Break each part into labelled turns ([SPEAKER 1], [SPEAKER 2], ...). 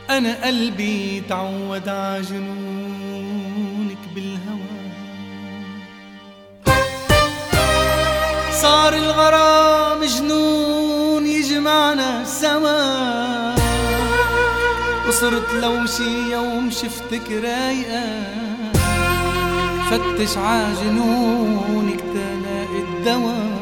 [SPEAKER 1] أنا قلبي تعود عجنونك بالهوى، صار الغرام جنون يجمعنا سوا، وصرت لو شي يوم شفتك رايقة فتش عجنونك تلاقي الدوا.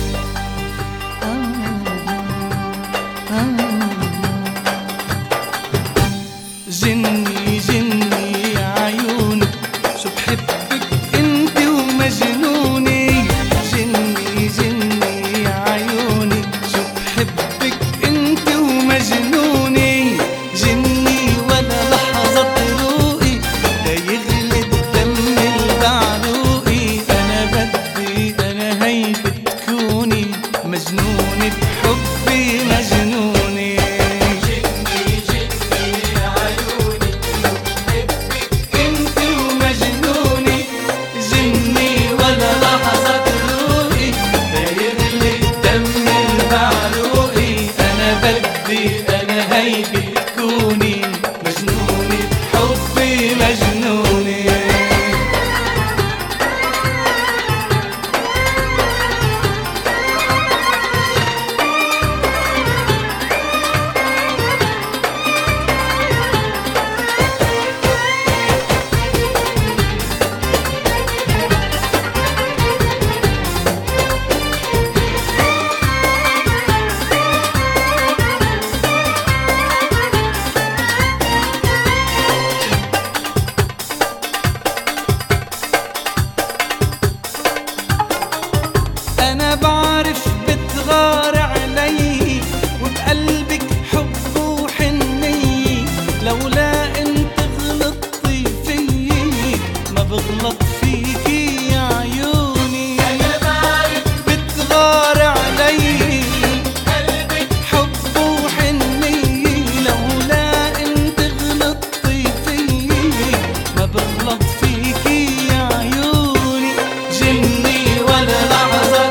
[SPEAKER 1] جني جني عيونك شو بحبك انت ومجنوني، جني جني عيونك شو بحبك انت ومجنوني، جني ولا لحظة تروقي لا يغلي الدم البعروقي، انا بدي انا هيك تكوني مجنونة بحبي مجنوني. أنا هيك تكوني مجنونة بحبي مجنونة. أنا بعرف بتغار علي وبقلبك حب وحنية، لولا انت غلطتي فيي ما بغلط فيكي يا عيوني. أنا بعرف بتغار علي قلبك حب وحنية، لولا انت غلطتي فيي ما بغلط فيكي يا عيوني. جني ولا لحظة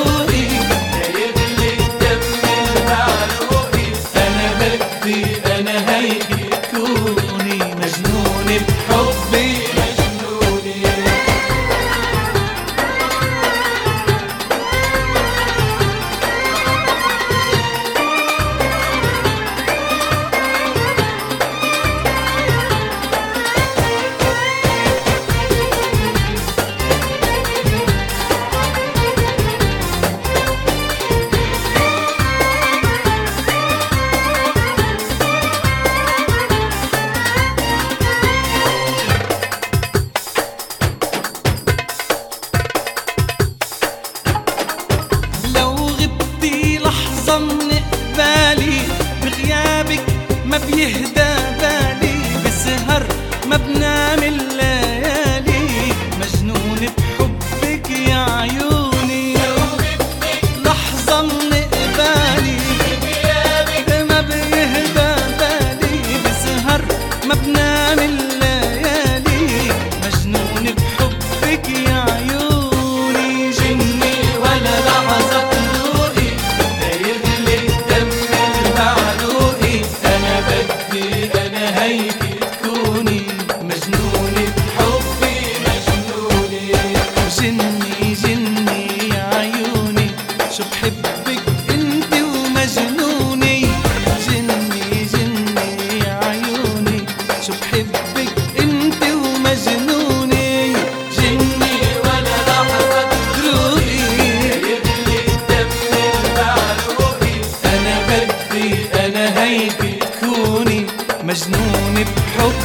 [SPEAKER 1] أنا هيك تكوني مجنونة بحبي مجنونة. من قبالي بغيابك ما بيهدى بالي، بسهر ما بنام الليالي مجنون بحبك يا عيوني. لحظة من قبالي بغيابك ما بيهدى بالي، بسهر ما بنام الليالي مجنون بحبك يا عيوني. جني ولا لحظة أنا هيك تكوني مجنونة بحبي مجنونة. جني جني عيوني شو بحبك انت ومجنوني، جني جني عيوني شو بحبك انت ومجنوني، جني ولا لحظة تروقي يغلي الدم البعروقي، أنا بدي أنا هيك تكوني مجنونة بحب